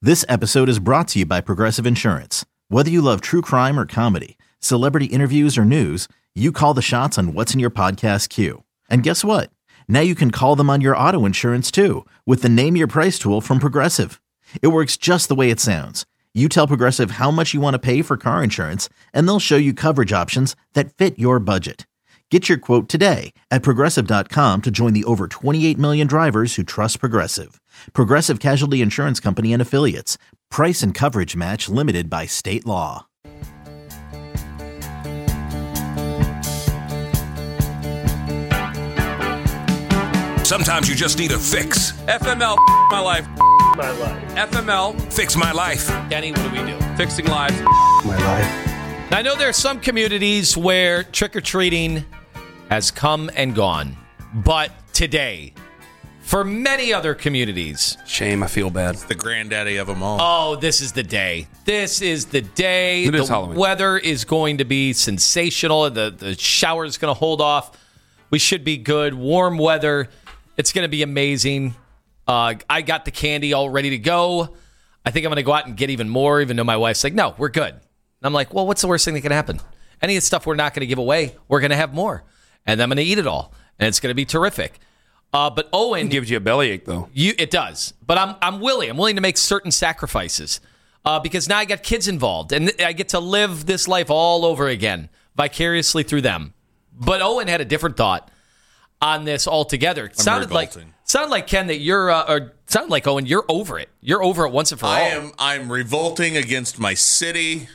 This episode is brought to you by Progressive Insurance. Whether you love true crime or comedy, celebrity interviews or news, you call the shots on what's in your podcast queue. And guess what? Now you can call them on your auto insurance too with the Name Your Price tool from Progressive. It works just the way it sounds. You tell Progressive how much you want to pay for car insurance, and they'll show you coverage options that fit your budget. Get your quote today at Progressive.com to join the over 28 million drivers who trust Progressive. Progressive Casualty Insurance Company and Affiliates. Price and coverage match limited by state law. Sometimes you just need a fix. FML, my life. My life. FML, Fix my life. Kenny, what do we do? fixing lives. My life. I know there are some communities where trick-or-treating has come and gone. But today, for many other communities... Shame, I feel bad. The granddaddy of them all. Oh, this is the day. This is the day. It is the Halloween. Weather is going to be sensational. The shower is going to hold off. We should be good. Warm weather. It's going to be amazing. I got the candy all ready to go. I think I'm going to go out and get even more, even though my wife's like, no, we're good. And I'm like, well, what's the worst thing that can happen? Any of the stuff we're not going to give away, we're going to have more. And I'm going to eat it all. And it's going to be terrific. But Owen... It gives you a bellyache, though. It does. But I'm willing. I'm willing to make certain sacrifices. Because now I got kids involved. And I get to live this life all over again, vicariously through them. But Owen had a different thought on this altogether. It sounded like Ken that you're, or sounded like Owen, you're over it. You're over it once and for all. I'm revolting against my city.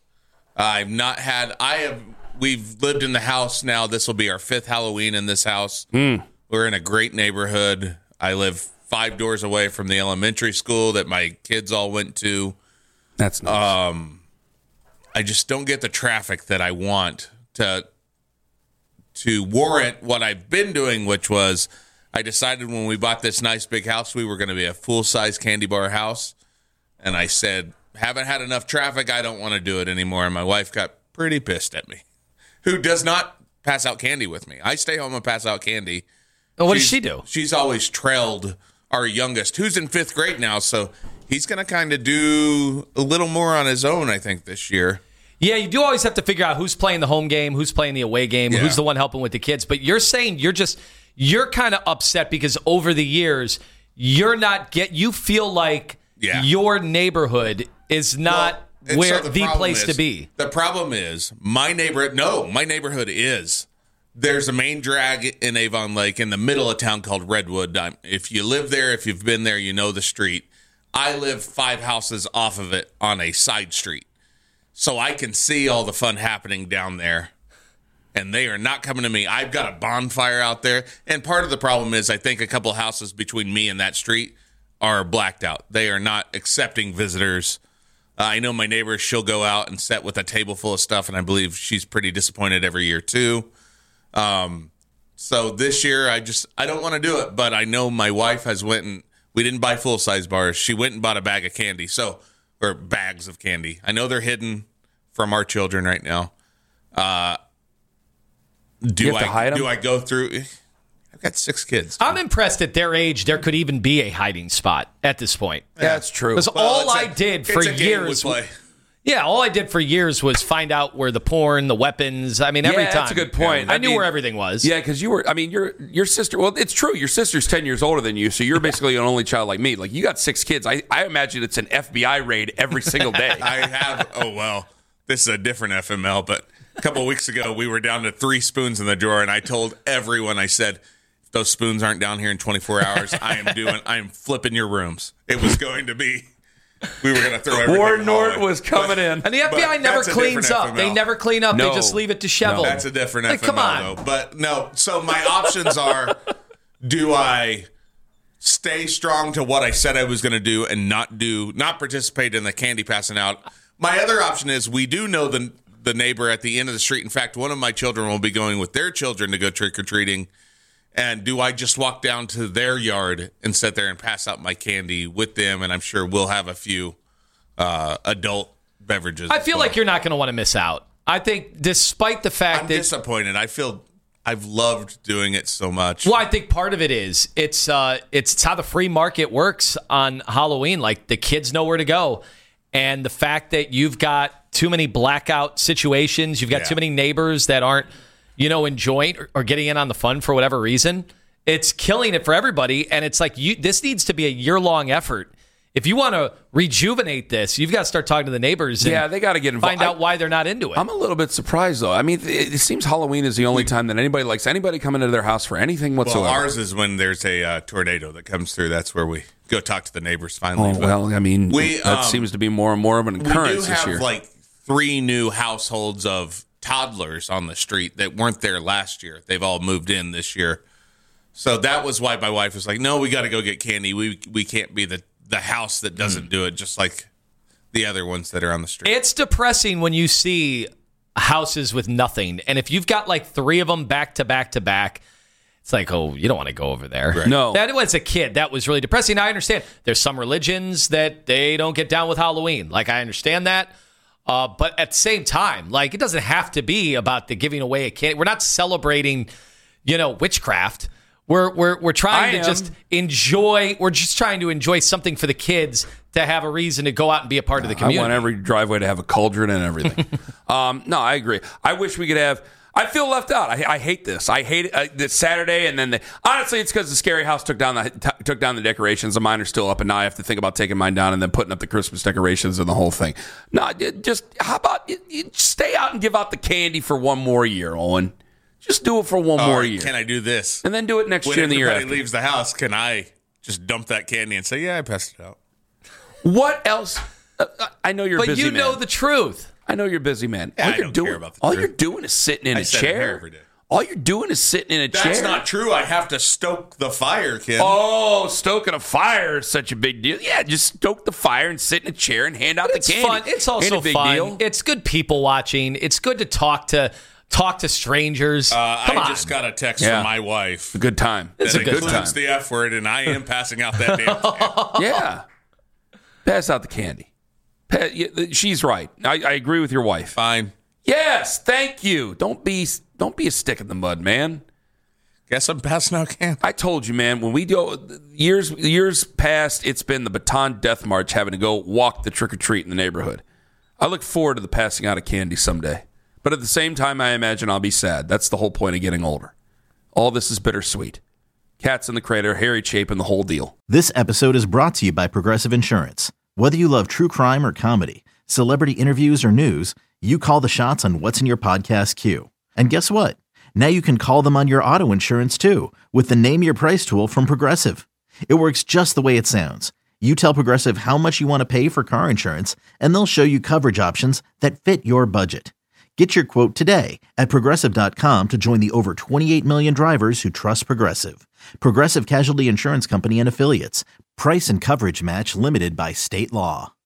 We've lived in the house now. This will be our 5th Halloween in this house. We're in a great neighborhood. I live 5 doors away from the elementary school that my kids all went to. That's nice. I just don't get the traffic that I want to warrant what I've been doing, which was I decided when we bought this nice big house, we were going to be a full-size candy bar house. And I said, haven't had enough traffic. I don't want to do it anymore. And my wife got pretty pissed at me, who does not pass out candy with me. I stay home and pass out candy. What does she do? She's always trailed our youngest, who's in 5th grade now. So he's going to kind of do a little more on his own, I think, this year. Yeah, you do always have to figure out who's playing the home game, who's playing the away game, who's the one helping with the kids. But you're saying you're kind of upset because over the years, you feel like your neighborhood is not the place to be. The problem is my neighborhood is. There's a main drag in Avon Lake in the middle of town called Redwood. If you live there, if you've been there, you know the street. I live 5 houses off of it on a side street. So I can see all the fun happening down there. And they are not coming to me. I've got a bonfire out there. And part of the problem is I think a couple of houses between me and that street are blacked out. They are not accepting visitors. I know my neighbor, she'll go out and sit with a table full of stuff, and I believe she's pretty disappointed every year too. So this year I don't want to do it, but I know my wife has we didn't buy full-size bars. She went and bought a bag of candy. Or bags of candy. I know they're hidden from our children right now. Do I go through? I've got 6 kids. I'm impressed at their age there could even be a hiding spot at this point. Yeah, that's true. Because all I did for years was find out where the porn, the weapons. I mean, every time. That's a good point. I knew where everything was. Yeah, because your sister. Well, it's true. Your sister's 10 years older than you, so you're basically an only child like me. Like you got 6 kids. I imagine it's an FBI raid every single day. I have. Oh well, this is a different FML. But a couple of weeks ago, we were down to 3 spoons in the drawer, and I told everyone. I said, if those spoons aren't down here in 24 hours, I am flipping your rooms. It was going to be. We were going to throw everything. Warren Norton was coming in. And the FBI never cleans up. They never clean up. No. They just leave it disheveled. No, that's a different FML, come on. though. But no, so my options are, do I stay strong to what I said I was going to do and not participate in the candy passing out? My other option is we do know the neighbor at the end of the street. In fact, one of my children will be going with their children to go trick-or-treating. And do I just walk down to their yard and sit there and pass out my candy with them? And I'm sure we'll have a few adult beverages. I feel like you're not going to want to miss out. I think despite the fact I'm that... disappointed. I feel I've loved doing it so much. Well, I think part of it is it's how the free market works on Halloween. Like, the kids know where to go, and the fact that you've got too many blackout situations, you've got too many neighbors that aren't, enjoying or getting in on the fun for whatever reason. It's killing it for everybody, and it's like this needs to be a year-long effort. If you want to rejuvenate this, you've got to start talking to the neighbors. And they got to get involved. Find out why they're not into it. I'm a little bit surprised, though. I mean, it seems Halloween is the only time that anybody likes anybody coming into their house for anything whatsoever. Well, ours is when there's a tornado that comes through. That's where we go talk to the neighbors finally. Oh, well, I mean, that seems to be more and more of an occurrence this year. We do have like 3 new households of toddlers on the street that weren't there last year. They've all moved in this year. So that was why my wife was like, no, we got to go get candy. We can't be the house that doesn't do it, just like the other ones that are on the street. It's depressing when you see houses with nothing. And if you've got like 3 of them back to back to back, it's like, oh, you don't want to go over there. Right. No. That was a kid. That was really depressing. I understand. There's some religions that they don't get down with Halloween. Like, I understand that. But at the same time, like, it doesn't have to be about the giving away a candy. We're not celebrating, witchcraft. We're trying to just enjoy. We're just trying to enjoy something for the kids to have a reason to go out and be a part of the community. I want every driveway to have a cauldron and everything. No, I agree. I wish we could have. I feel left out. I hate this. I hate it. This Saturday, and then honestly, it's because the scary house took down the decorations. And mine are still up, and now I have to think about taking mine down and then putting up the Christmas decorations and the whole thing. No, just how about you stay out and give out the candy for one more year, Owen. Just do it for one more year. Can I do this? And then do it next year and the year after. When everybody leaves the house, can I just dump that candy and say, yeah, I passed it out? What else? I know you're busy, man. But you know the truth. I know you're busy, man. Yeah, I don't care about the all truth. you're doing is sitting in a sit in here chair. every day. All you're doing is sitting in a chair. That's not true. I have to stoke the fire, kid. Oh, stoking a fire is such a big deal. Yeah, just stoke the fire and sit in a chair and hand out the candy. Fun. It's also Ain't a big fun. deal. It's good people watching. It's good to talk to strangers. Come on. Just got a text from my wife. A good time. It's a good time. Includes the F word, and I am passing out that damn candy. Yeah. Pass out the candy. She's right. I agree with your wife. Fine. Yes, thank you. Don't be a stick in the mud, man. Guess I'm passing out candy. I told you, man, when we go years past, it's been the Baton Death March having to go walk the trick-or-treat in the neighborhood. I look forward to the passing out of candy someday. But at the same time, I imagine I'll be sad. That's the whole point of getting older. All this is bittersweet. Cats in the Crater, Harry Chapin, the whole deal. This episode is brought to you by Progressive Insurance. Whether you love true crime or comedy, celebrity interviews or news, you call the shots on what's in your podcast queue. And guess what? Now you can call them on your auto insurance too with the Name Your Price tool from Progressive. It works just the way it sounds. You tell Progressive how much you want to pay for car insurance, and they'll show you coverage options that fit your budget. Get your quote today at Progressive.com to join the over 28 million drivers who trust Progressive. Progressive Casualty Insurance Company and Affiliates. Price and coverage match limited by state law.